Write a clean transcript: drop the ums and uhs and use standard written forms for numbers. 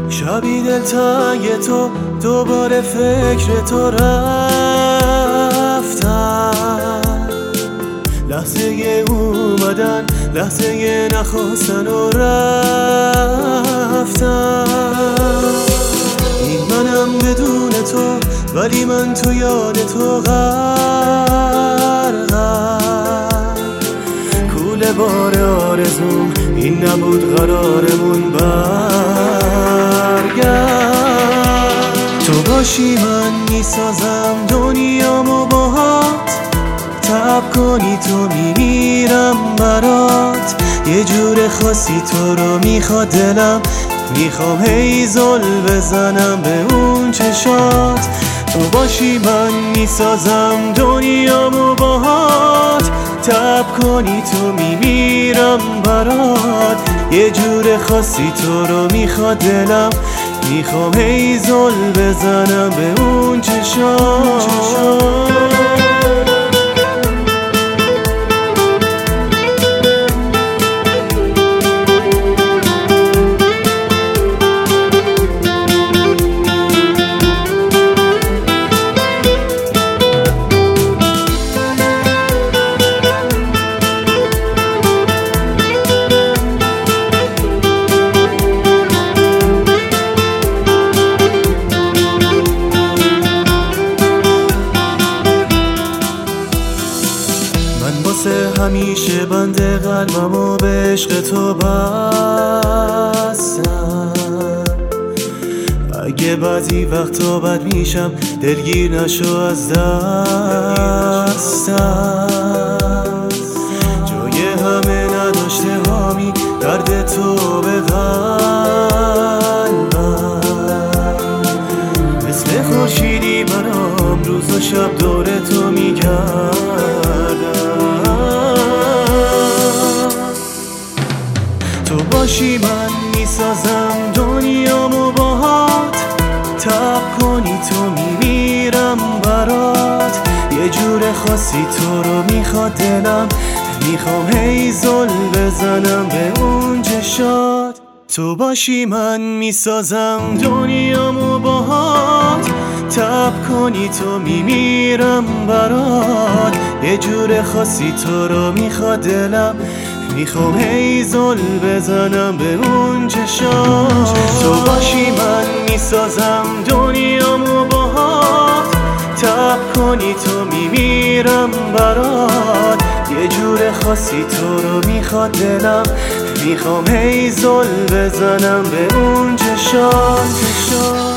شبی دلتنگ تو دوباره فکر تو رفتم، لحظه اومدن لحظه نخواستن و رفتم. این منم بدون تو ولی من تو یاد تو غرقم. کوله بار آرزوم این نبود قرارمون برگرد. تو باشی من میسازم دنیامو باهات، تب کنی تو میمیرم برات. یه جور خاصی تو رو میخواد دلم، میخوام هی زل بزنم به اون چشات. تو باشی من میسازم دنیامو باهات، تب کنی تو میمیرم برات. یه جور خاصی تو رو میخواد دلم، میخوام هی زل بزنم به اون چشات. همیشه بند قلبم و به عشق تو بستم. اگه بعضی وقتا بد میشم دلگیر نشو از دستم. جای همه نداشته هامی درد تو به قلبم. مثل خورشیدی برام روز و شب دور تو میگردم. تو باشی من میسازم دنیامو باهات، تب کنی تو میمیرم برات. یه جور خاصی تو رو میخواد دلم، میخوام هی زل بزنم به اون چشات. تو باشی من میسازم دنیامو باهات، تب کنی تو میمیرم برات. یه جور خاصی تو رو میخواد دلم، میخوام هی زل بزنم به اون چشات. تو باشی من میسازم دنیامو باهات، تب کنی تو میمیرم برات. یه جور خاصی تو رو میخواد دلم، میخوام هی زل بزنم به اون چشات.